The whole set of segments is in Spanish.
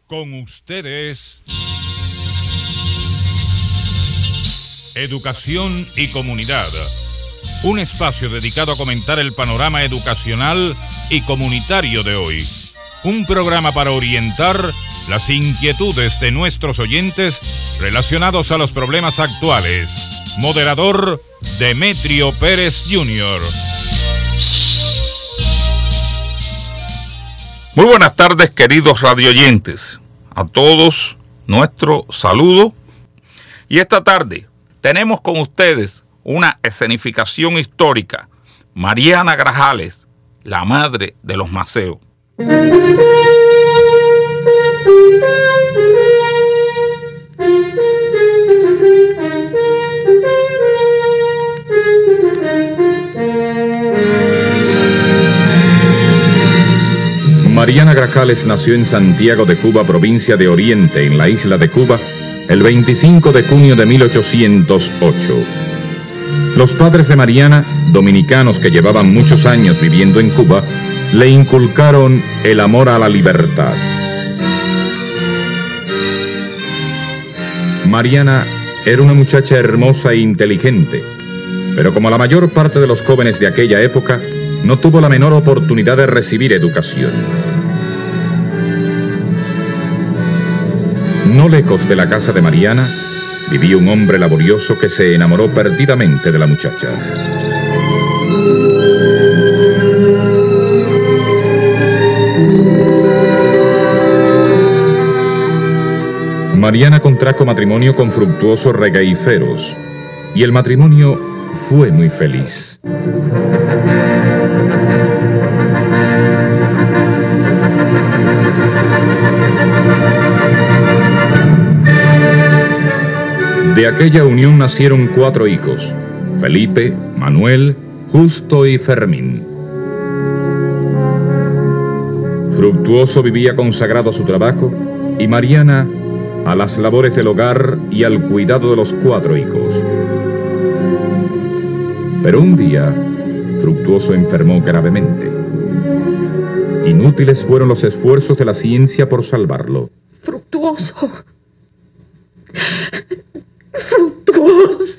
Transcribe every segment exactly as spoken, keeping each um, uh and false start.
Con ustedes, Educación y Comunidad, un espacio dedicado a comentar el panorama educacional y comunitario de hoy. Un programa para orientar las inquietudes de nuestros oyentes relacionados a los problemas actuales. Moderador, Demetrio Pérez junior Muy buenas tardes, queridos radioyentes. A todos nuestro saludo. Y esta tarde tenemos con ustedes una escenificación histórica. Mariana Grajales, la madre de los Maceo. Mariana Grajales nació en Santiago de Cuba, provincia de Oriente, en la isla de Cuba, el veinticinco de junio de mil ochocientos ocho. Los padres de Mariana, dominicanos que llevaban muchos años viviendo en Cuba, le inculcaron el amor a la libertad. Mariana era una muchacha hermosa e inteligente, pero como la mayor parte de los jóvenes de aquella época, no tuvo la menor oportunidad de recibir educación. No lejos de la casa de Mariana, vivía un hombre laborioso que se enamoró perdidamente de la muchacha. Mariana contrajo matrimonio con Fructuoso Regueiferos, y el matrimonio fue muy feliz. De aquella unión nacieron cuatro hijos: Felipe, Manuel, Justo y Fermín. Fructuoso vivía consagrado a su trabajo y Mariana a las labores del hogar y al cuidado de los cuatro hijos. Pero un día, Fructuoso enfermó gravemente. Inútiles fueron los esfuerzos de la ciencia por salvarlo. Fructuoso. Fructuoso.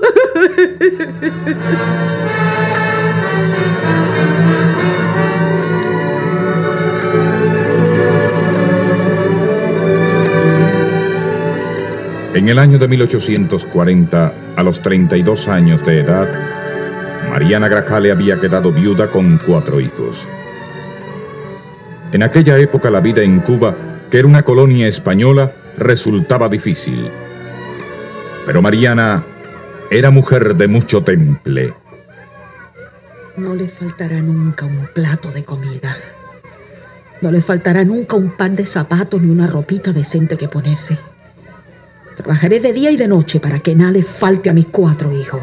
En el año de mil ochocientos cuarenta, a los treinta y dos años de edad, Mariana Grajales había quedado viuda con cuatro hijos. En aquella época la vida en Cuba, que era una colonia española, resultaba difícil. Pero Mariana era mujer de mucho temple. No le faltará nunca un plato de comida. No le faltará nunca un par de zapatos ni una ropita decente que ponerse. Trabajaré de día y de noche para que nada le falte a mis cuatro hijos.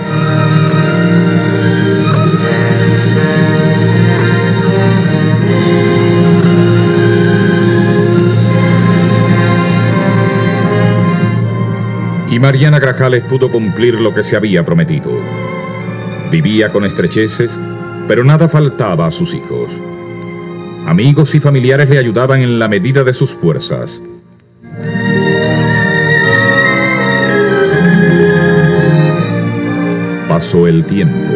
Y Mariana Grajales pudo cumplir lo que se había prometido. Vivía con estrecheces, pero nada faltaba a sus hijos. Amigos y familiares le ayudaban en la medida de sus fuerzas. Pasó el tiempo.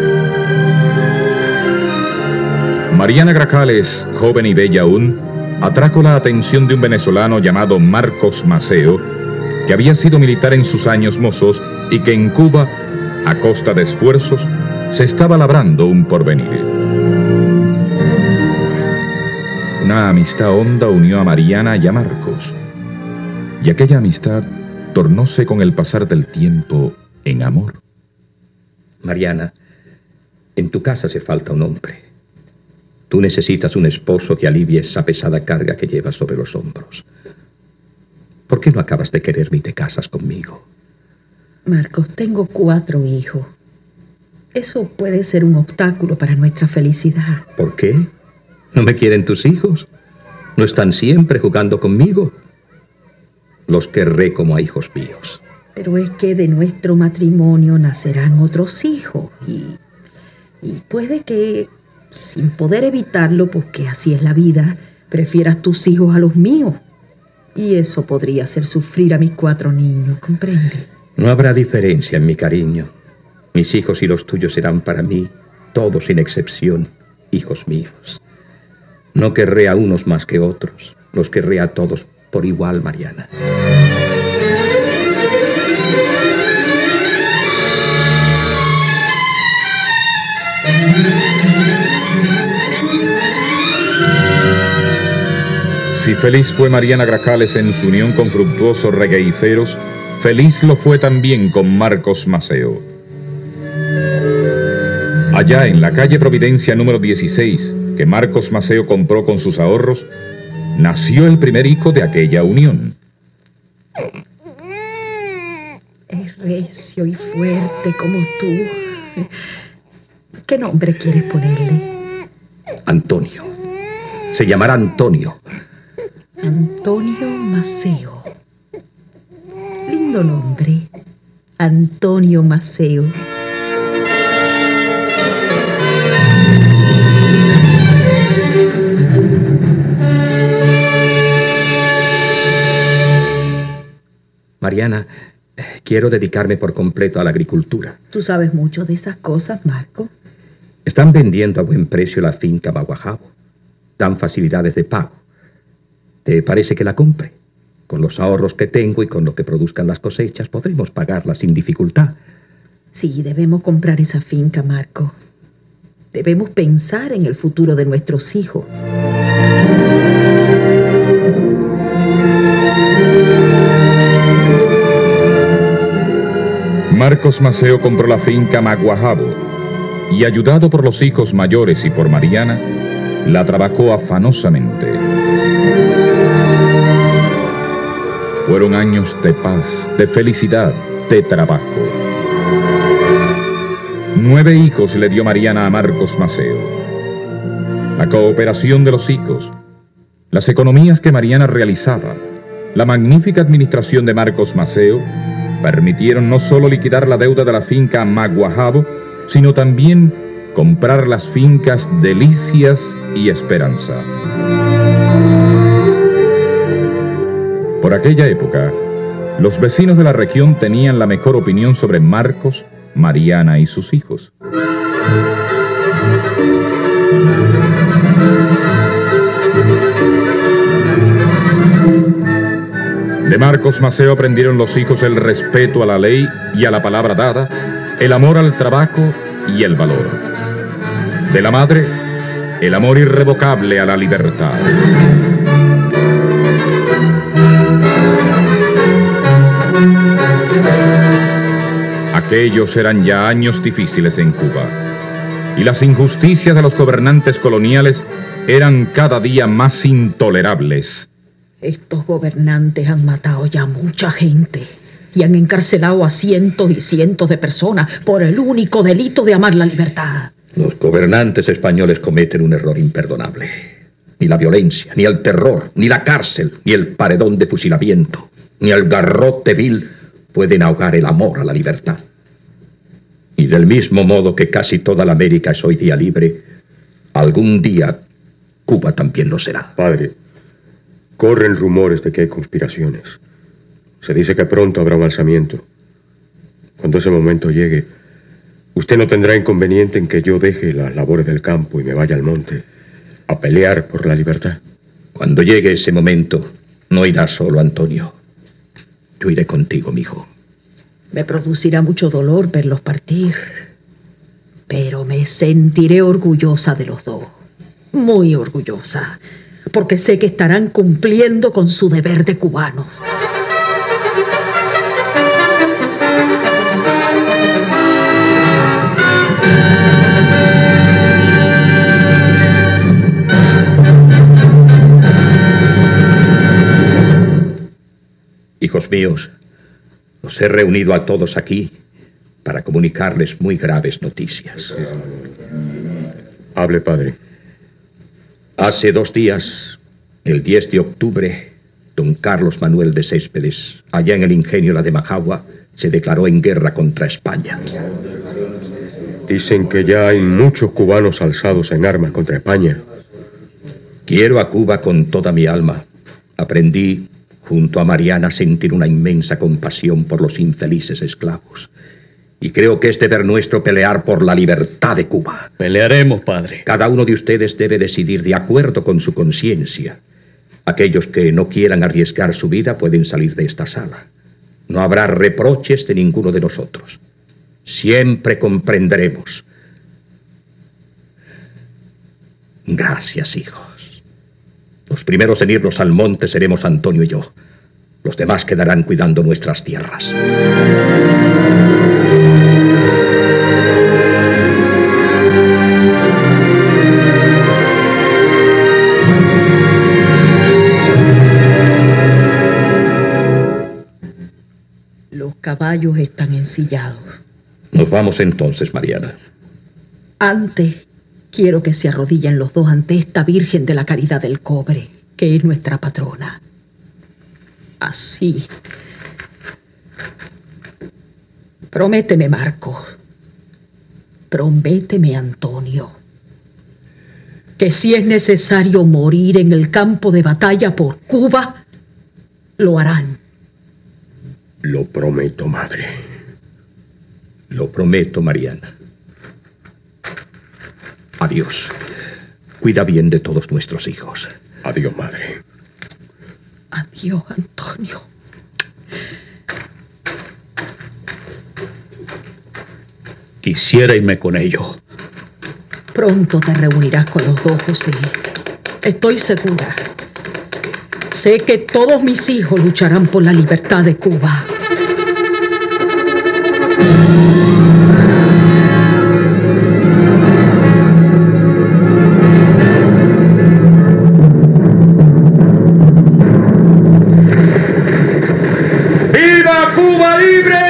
Mariana Grajales, joven y bella aún, atrajo la atención de un venezolano llamado Marcos Maceo, que había sido militar en sus años mozos y que en Cuba, a costa de esfuerzos, se estaba labrando un porvenir. Una amistad honda unió a Mariana y a Marcos, y aquella amistad tornóse con el pasar del tiempo en amor. Mariana, en tu casa hace falta un hombre. Tú necesitas un esposo que alivie esa pesada carga que llevas sobre los hombros. ¿Por qué no acabas de quererme y te casas conmigo? Marcos, tengo cuatro hijos. Eso puede ser un obstáculo para nuestra felicidad. ¿Por qué? ¿No me quieren tus hijos? ¿No están siempre jugando conmigo? Los querré como a hijos míos. Pero es que de nuestro matrimonio nacerán otros hijos y, y puede que, sin poder evitarlo, porque así es la vida, prefieras tus hijos a los míos. Y eso podría hacer sufrir a mis cuatro niños, ¿comprende? No habrá diferencia en mi cariño. Mis hijos y los tuyos serán para mí, todos sin excepción, hijos míos. No querré a unos más que otros. Los querré a todos por igual, Mariana. Si feliz fue Mariana Grajales en su unión con Fructuoso Regueiceros, feliz lo fue también con Marcos Maceo. Allá en la calle Providencia número dieciséis, que Marcos Maceo compró con sus ahorros, nació el primer hijo de aquella unión. Es recio y fuerte como tú. ¿Qué nombre quieres ponerle? Antonio. Se llamará Antonio. Antonio Maceo. Lindo nombre. Antonio Maceo. Mariana, quiero dedicarme por completo a la agricultura. ¿Tú sabes mucho de esas cosas, Marco? Están vendiendo a buen precio la finca Maguajabo. Dan facilidades de pago. ¿Te parece que la compre? Con los ahorros que tengo y con lo que produzcan las cosechas podremos pagarla sin dificultad. Sí, debemos comprar esa finca, Marco. Debemos pensar en el futuro de nuestros hijos. Marcos Maceo compró la finca Maguajabo y, ayudado por los hijos mayores y por Mariana, la trabajó afanosamente. Fueron años de paz, de felicidad, de trabajo. Nueve hijos le dio Mariana a Marcos Maceo. La cooperación de los hijos, las economías que Mariana realizaba, la magnífica administración de Marcos Maceo permitieron no solo liquidar la deuda de la finca Maguajabo, sino también comprar las fincas Delicias y Esperanza. Por aquella época, los vecinos de la región tenían la mejor opinión sobre Marcos, Mariana y sus hijos. De Marcos Maceo aprendieron los hijos el respeto a la ley y a la palabra dada, el amor al trabajo y el valor. De la madre, el amor irrevocable a la libertad. Aquellos eran ya años difíciles en Cuba, y las injusticias de los gobernantes coloniales eran cada día más intolerables. Estos gobernantes han matado ya mucha gente y han encarcelado a cientos y cientos de personas por el único delito de amar la libertad. Los gobernantes españoles cometen un error imperdonable. Ni la violencia, ni el terror, ni la cárcel, ni el paredón de fusilamiento, ni el garrote vil pueden ahogar el amor a la libertad. Y del mismo modo que casi toda la América es hoy día libre, algún día Cuba también lo será. Padre, corren rumores de que hay conspiraciones. Se dice que pronto habrá un alzamiento. Cuando ese momento llegue, usted no tendrá inconveniente en que yo deje las labores del campo y me vaya al monte a pelear por la libertad. Cuando llegue ese momento, no irás solo, Antonio. Yo iré contigo, mijo. Me producirá mucho dolor verlos partir, pero me sentiré orgullosa de los dos. Muy orgullosa, porque sé que estarán cumpliendo con su deber de cubanos. Hijos míos, os he reunido a todos aquí para comunicarles muy graves noticias. Hable, padre. Hace dos días, el diez de octubre, don Carlos Manuel de Céspedes, allá en el ingenio La de Majagua, se declaró en guerra contra España. Dicen que ya hay muchos cubanos alzados en armas contra España. Quiero a Cuba con toda mi alma. Aprendí, junto a Mariana, sentir una inmensa compasión por los infelices esclavos. Y creo que es deber nuestro pelear por la libertad de Cuba. Pelearemos, padre. Cada uno de ustedes debe decidir de acuerdo con su conciencia. Aquellos que no quieran arriesgar su vida pueden salir de esta sala. No habrá reproches de ninguno de nosotros. Siempre comprenderemos. Gracias, hijos. Los primeros en irnos al monte seremos Antonio y yo. Los demás quedarán cuidando nuestras tierras. Los caballos están ensillados. Nos vamos entonces, Mariana. Antes, quiero que se arrodillen los dos ante esta Virgen de la Caridad del Cobre, que es nuestra patrona. Así. Prométeme, Marco. Prométeme, Antonio, que si es necesario morir en el campo de batalla por Cuba, lo harán. Lo prometo, madre. Lo prometo, Mariana. Adiós. Cuida bien de todos nuestros hijos. Adiós, madre. Adiós, Antonio. Quisiera irme con ellos. Pronto te reunirás con los dos, José. Estoy segura. Sé que todos mis hijos lucharán por la libertad de Cuba. ¡Viva Cuba libre!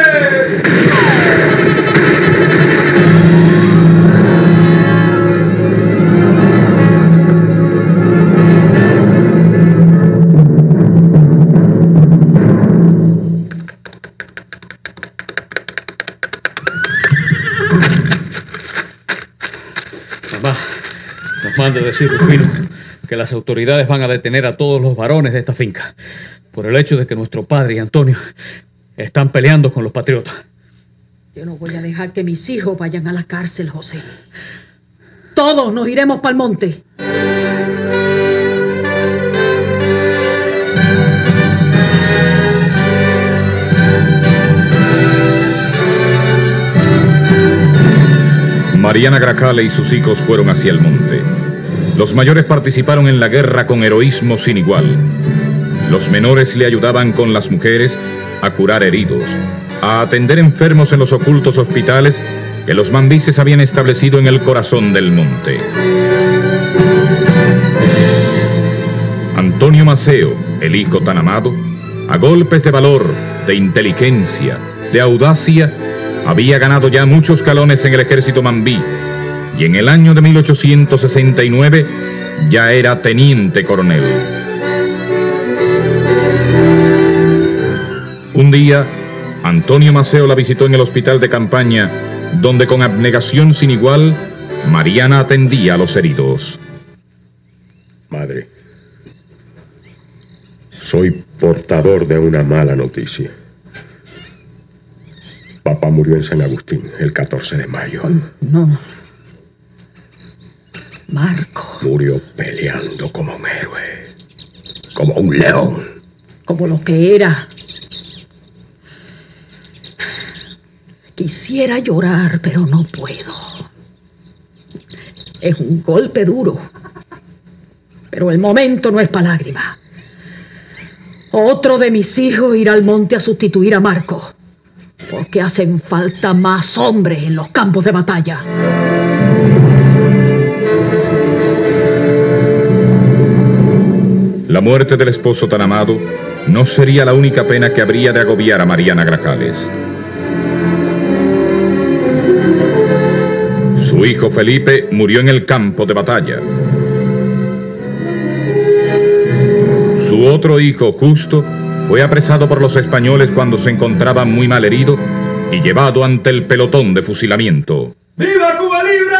Mamá, nos manda decir Rufino que las autoridades van a detener a todos los varones de esta finca por el hecho de que nuestro padre y Antonio están peleando con los patriotas. Yo no voy a dejar que mis hijos vayan a la cárcel, José. Todos nos iremos para el monte. Mariana Gracale y sus hijos fueron hacia el monte. Los mayores participaron en la guerra con heroísmo sin igual. Los menores le ayudaban con las mujeres a curar heridos, a atender enfermos en los ocultos hospitales que los mambises habían establecido en el corazón del monte. Antonio Maceo, el hijo tan amado, a golpes de valor, de inteligencia, de audacia, había ganado ya muchos galones en el ejército mambí y en el año de mil ochocientos sesenta y nueve ya era teniente coronel. Un día, Antonio Maceo la visitó en el hospital de campaña, donde con abnegación sin igual, Mariana atendía a los heridos. Madre, soy portador de una mala noticia. Papá murió en San Agustín el catorce de mayo. No. Marco. Murió peleando como un héroe, como un león. Como lo que era. Quisiera llorar, pero no puedo. Es un golpe duro. Pero el momento no es para lágrimas. Otro de mis hijos irá al monte a sustituir a Marco. Porque hacen falta más hombres en los campos de batalla. La muerte del esposo tan amado no sería la única pena que habría de agobiar a Mariana Gracales. Su hijo Felipe murió en el campo de batalla. Su otro hijo, Justo, fue apresado por los españoles cuando se encontraba muy mal herido y llevado ante el pelotón de fusilamiento. ¡Viva Cuba libre!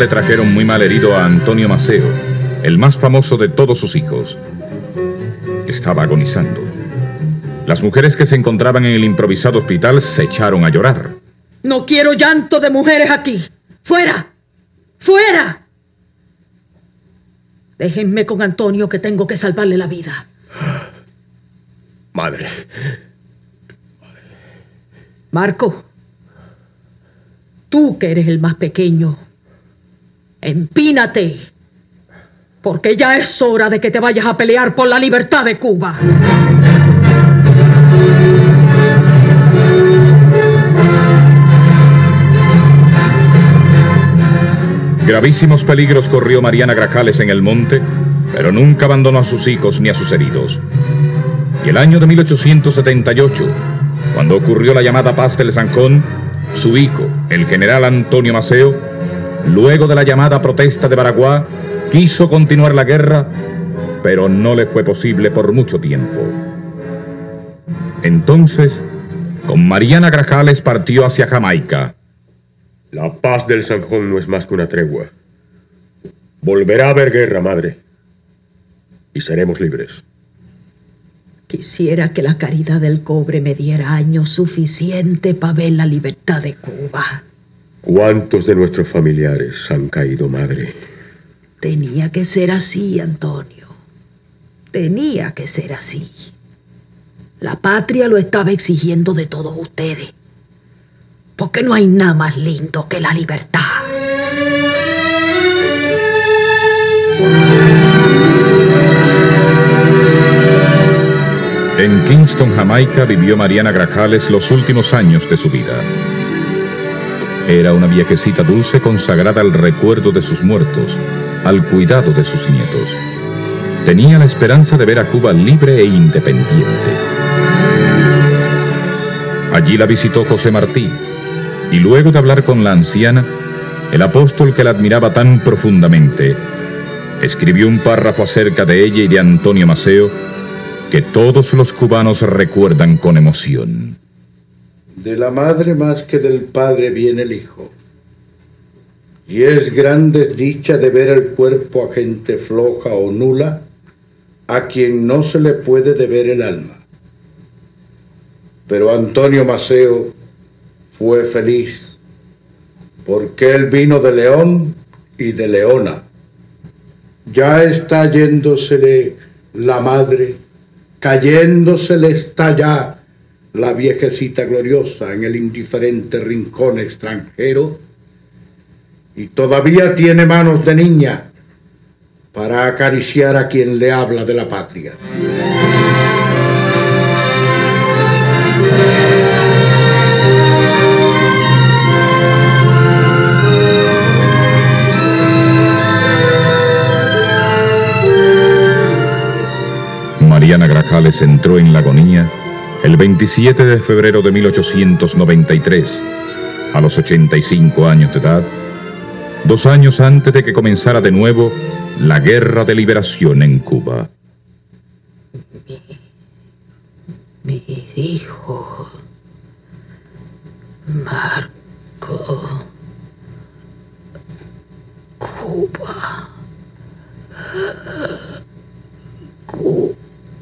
le trajeron muy mal herido a Antonio Maceo, el más famoso de todos sus hijos. Estaba agonizando. Las mujeres que se encontraban en el improvisado hospital se echaron a llorar. No quiero llanto de mujeres aquí. ¡Fuera! ¡Fuera! Déjenme con Antonio, que tengo que salvarle la vida. Madre. Marco, tú que eres el más pequeño, empínate, porque ya es hora de que te vayas a pelear por la libertad de Cuba. Gravísimos peligros corrió Mariana Grajales en el monte, pero nunca abandonó a sus hijos ni a sus heridos. Y el año de mil ochocientos setenta y ocho, cuando ocurrió la llamada Paz del Zanjón, su hijo, el general Antonio Maceo, luego de la llamada protesta de Baraguá, quiso continuar la guerra, pero no le fue posible por mucho tiempo. Entonces, con Mariana Grajales partió hacia Jamaica. La paz del Zanjón no es más que una tregua. Volverá a haber guerra, madre. Y seremos libres. Quisiera que la caridad del cobre me diera años suficiente para ver la libertad de Cuba. ¿Cuántos de nuestros familiares han caído, madre? Tenía que ser así, Antonio. Tenía que ser así. La patria lo estaba exigiendo de todos ustedes. Porque no hay nada más lindo que la libertad. En Kingston, Jamaica, vivió Mariana Grajales los últimos años de su vida. Era una viejecita dulce consagrada al recuerdo de sus muertos, al cuidado de sus nietos. Tenía la esperanza de ver a Cuba libre e independiente. Allí la visitó José Martí, y luego de hablar con la anciana, el apóstol que la admiraba tan profundamente, escribió un párrafo acerca de ella y de Antonio Maceo que todos los cubanos recuerdan con emoción. De la madre más que del padre viene el hijo. Y es grande dicha de ver el cuerpo a gente floja o nula, a quien no se le puede deber el alma. Pero Antonio Maceo fue feliz, porque él vino de León y de Leona. Ya está yéndosele la madre, cayéndosele está ya la viejecita gloriosa en el indiferente rincón extranjero, y todavía tiene manos de niña para acariciar a quien le habla de la patria. Mariana Grajales entró en la agonía el veintisiete de febrero de mil ochocientos noventa y tres, a los ochenta y cinco años de edad, dos años antes de que comenzara de nuevo la guerra de liberación en Cuba. Mi, mi hijo, Marco, Cuba, Cuba.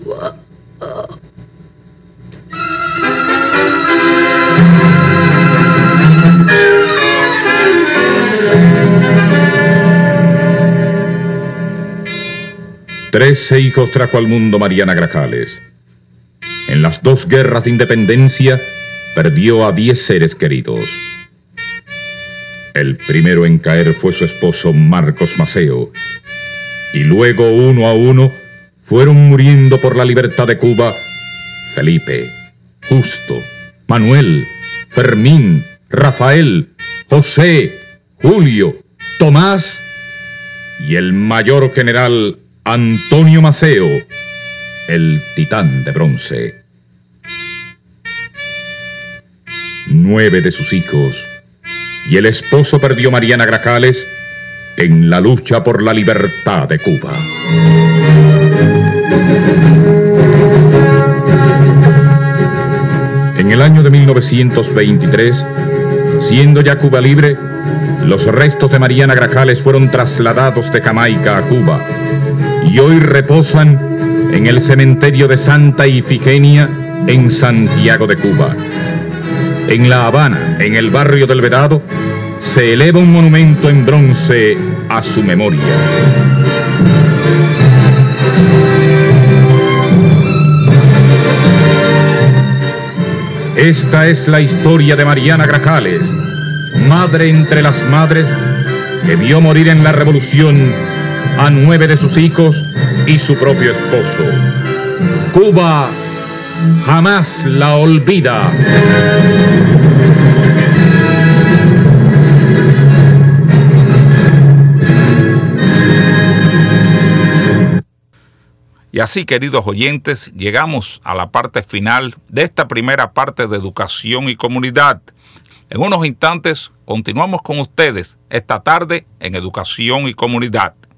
Trece hijos trajo al mundo Mariana Grajales. En las dos guerras de independencia perdió a diez seres queridos. El primero en caer fue su esposo Marcos Maceo, y luego uno a uno fueron muriendo por la libertad de Cuba Felipe, Justo, Manuel, Fermín, Rafael, José, Julio, Tomás y el mayor general Antonio Maceo, el titán de bronce. Nueve de sus hijos y el esposo perdió Mariana Grajales en la lucha por la libertad de Cuba. En el año de mil novecientos veintitrés, siendo ya Cuba libre, los restos de Mariana Grajales fueron trasladados de Jamaica a Cuba y hoy reposan en el cementerio de Santa Ifigenia en Santiago de Cuba. En La Habana, en el barrio del Vedado, se eleva un monumento en bronce a su memoria. Esta es la historia de Mariana Grajales, madre entre las madres, que vio morir en la revolución a nueve de sus hijos y su propio esposo. Cuba jamás la olvida. Y así, queridos oyentes, llegamos a la parte final de esta primera parte de Educación y Comunidad. En unos instantes continuamos con ustedes esta tarde en Educación y Comunidad.